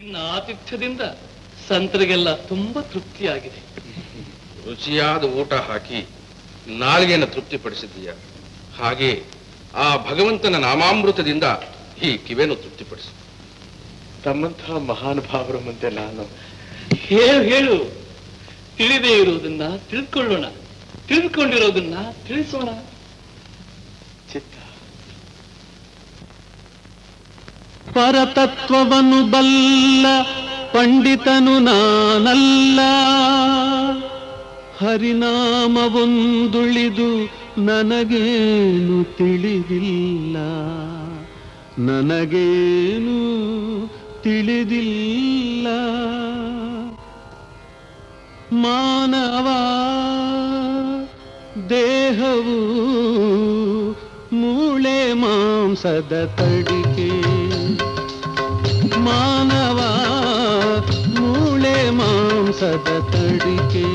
ನಿನ್ನ ಆತಿಥ್ಯದಿಂದ ಸಂತರಿಗೆಲ್ಲ ತುಂಬಾ ತೃಪ್ತಿಯಾಗಿದೆ. ರುಚಿಯಾದ ಊಟ ಹಾಕಿ ನಾಲ್ಗೆಯನ್ನು ತೃಪ್ತಿಪಡಿಸಿದ್ದೀಯ. ಹಾಗೆ ಆ ಭಗವಂತನ ನಾಮಾಮೃತದಿಂದ ಈ ಕಿವೆಯನ್ನು ತೃಪ್ತಿಪಡಿಸಿ. ತಮ್ಮಂತಹ ಮಹಾನುಭಾವರ ಮುಂದೆ ನಾನು ಹೇಳು. ತಿಳಿದೇ ಇರುವುದನ್ನ ತಿಳಿದುಕೊಳ್ಳೋಣ, ತಿಳಿದುಕೊಂಡಿರೋದನ್ನ ತಿಳಿಸೋಣ. ಚಿತ್ತ ಪರತತ್ವವನ್ನು ಬಲ್ಲ ಪಂಡಿತನು ನಾನಲ್ಲ, ಹರಿನಾಮವೊಂದುಳಿದು ನನಗೇನು ತಿಳಿದಿಲ್ಲ, ನನಗೇನು ತಿಳಿದಿಲ್ಲ. ಮಾನವ ದೇಹವು ಮೂಳೆ ಮಾಂಸದ ತಡಿಕೆ, ಮಾನವ ಮೂಳೆ ಮಾಂಸದ ತಡಿಕೆ.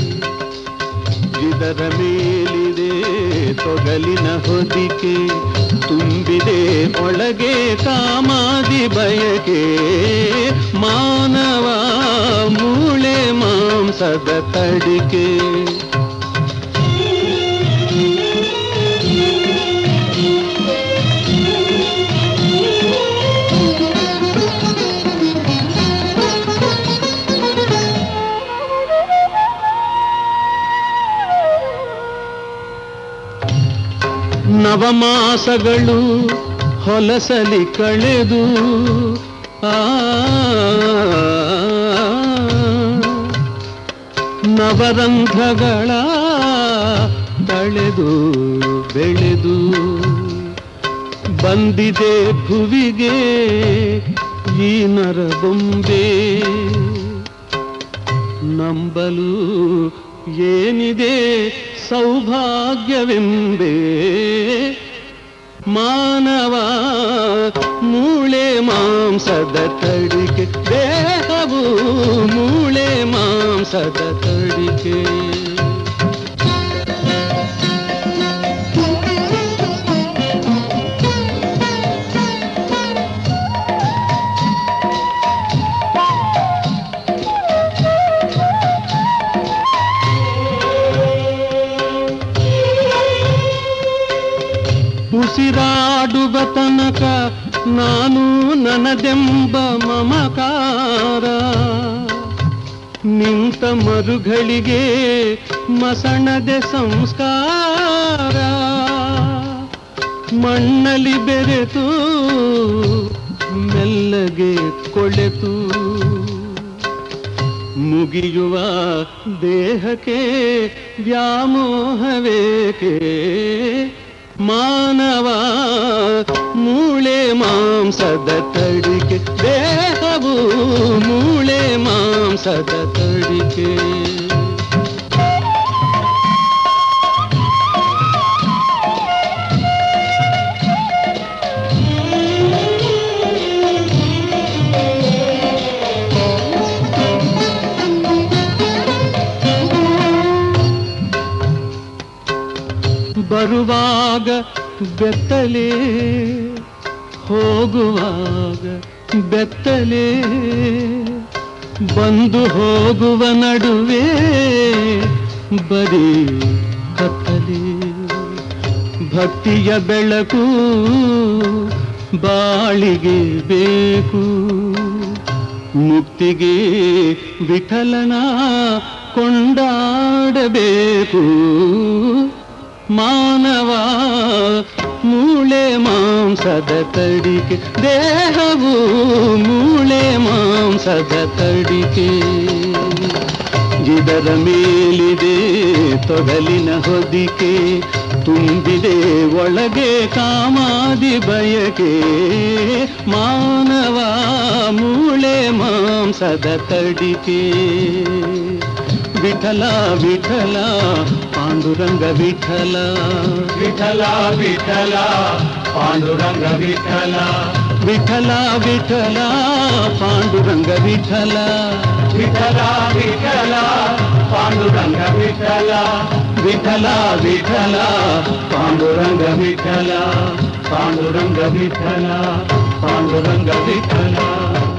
ಇದರ ಮೇಲಿದೆ ತೊಗಲಿನ ಹೊದಿಕೆ, ತುಂಬಿದೆ ಒಳಗೆ ಕಾಮಾದಿ ಬಯಕೆ. ಮಾನವ ಮೂಳೆ ಮಾಂಸದ ತಡಿಕೆ. ನವಮಾಸಗಳು ಹೊಲಸಲಿ ಕಳೆದು ನವರಂಧ್ರಗಳ ತಳೆದು ಬೆಳೆದು ಬಂದಿದೆ ಭುವಿಗೆ ಈ ನರಬೊಂಬೆ. ನಂಬಲು ಏನಿದೆ ಸೌಭಾಗ್ಯವೆಂಬೆ. ಮಾನವ ಮೂಳೆ ಮಾಂಸದ ತಡಿಕೆ, ದೇಹವು ಮೂಳೆ ಮಾಂಸದ ತಡಿಕೆ. ಉಸಿರಾಡುವ ತನಕ ನಾನು ನನ್ನದೆಂಬ ಮಮಕಾರ, ನಿಂತ ಮರುಗಳಿಗೆ ಮಸಣದೆ ಸಂಸ್ಕಾರ. ಮಣ್ಣಲ್ಲಿ ಬೆರೆತು ಮೆಲ್ಲಗೆ ಕೊಳೆತು ಮುಗಿಯುವ ದೇಹಕ್ಕೆ ವ್ಯಾಮೋಹವೇಕೆ. ಮಾನವ ಮೂಳೆ ಮಾಂಸದ ತಡಿಕೆ, ದೇಹವು ಮೂಳೆ ಮಾಂಸದ ತಡಿಕೆ. ಬರುವಾಗ ಬೆತ್ತಲೆ, ಹೋಗುವಾಗ ಬೆತ್ತಲೆ, ಬಂದು ಹೋಗುವ ನಡುವೆ ಬರೀ ಕತ್ತಲೆ. ಭಕ್ತಿಯ ಬೆಳಕು ಬಾಳಿಗೆ ಬೇಕು, ಮುಕ್ತಿಗೆ ವಿಠಲನ ಕೊಂಡಾಡಬೇಕು. ಮಾನವ ಮೂಳೆ ಮಾಂಸದ ತಡಿಕೆ, ದೇಹವು ಮೂಳೆ ಮಾಂಸದ ತಡಿಕೆ. ಇದರ ಮೇಲಿದೆ ತೊಗಲಿನ ಹೊದಿಕೆ, ತುಂಬಿದೆ ಒಳಗೆ ಕಾಮಾದಿ ಬಯಕೆ. ಮಾನವ ಮೂಳೆ ಮಾಂಸದ ತಡಿಕೆ. ವಿಠಲ ವಿಠಲ ಪಾಂಡುರಂಗ ವಿಠಲ, ವಿಠಲ ವಿಠಲ ಪಾಂಡುರಂಗ ವಿಠಲ, ವಿಠಲ ವಿಠಲ ಪಾಂಡುರಂಗ ವಿಠಲ, ವಿಠಲ ವಿಠಲ ಪಾಂಡುರಂಗ ವಿಠಲ, ವಿಠಲ ವಿಠಲ ಪಾಂಡುರಂಗ ವಿಠಲ, ಪಾಂಡುರಂಗ ವಿಠಲ, ಪಾಂಡುರಂಗ ವಿಠಲ.